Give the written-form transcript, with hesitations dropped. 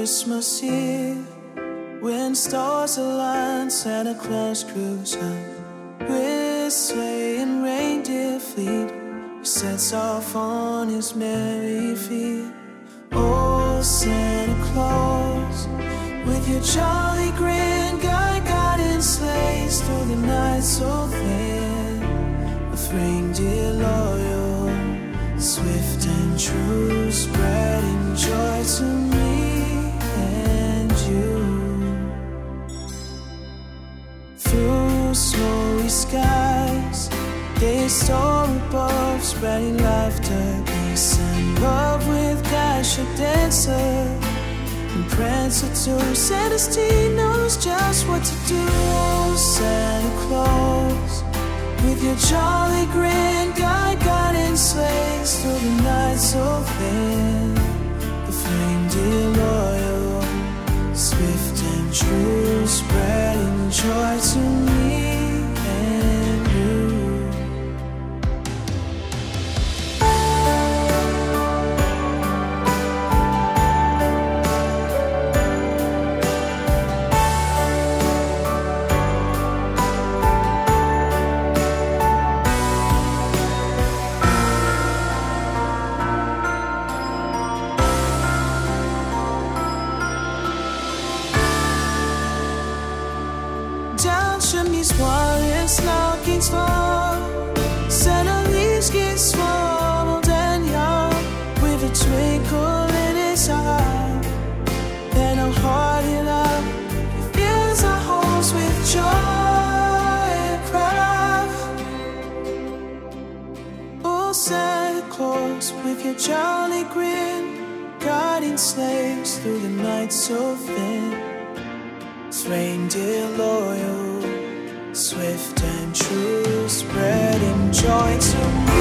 Christmas Eve, when stars align, Santa Claus cruise up with sleigh and reindeer fleet. He sets off on his merry feet. Oh, Santa Claus, with your jolly grin, guiding sleighs through the night so thin, with reindeer loyal, swift and true, spreading joy to me and you. Through snowy skies, they soar above, spreading laughter, peace and love, with Dasher, Dancer, and Prancer too. Santa's team knows just what to do. Oh, Santa Claus, with your jolly grin, guiding sleighs through the night so thin, with reindeer loyal, swift and true, spreading joy to me and you. Down chimneys while his stockings fall, Santa leaves get small and young, with a twinkle in his eye and a heart in love. He fills our homes with joy and pride. Oh, Santa Claus, with your jolly grin, guiding sleighs through the night so thin, reindeer loyal, swift and true, spreading joy to me.